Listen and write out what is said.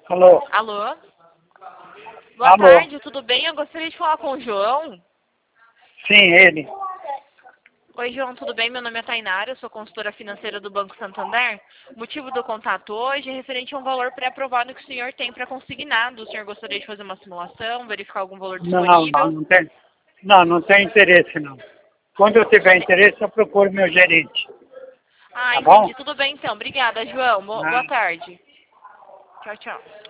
Alô? Alô? Boa Alô? tarde, tudo bem? Eu gostaria de falar com o João. Sim, ele. Oi, João, tudo bem? Meu nome é Tainara, eu sou consultora financeira do Banco Santander. O motivo do contato hoje é referente a um valor pré-aprovado que o senhor tem para consignado. O senhor gostaria de fazer uma simulação, verificar algum valor disponível? Não tem. Não tem interesse não. Quando eu tiver interesse, eu procuro meu gerente. Ah, Tá bom? entendi. Tudo bem então. Obrigada, João. Boa Ah. tarde. Tchau, tchau.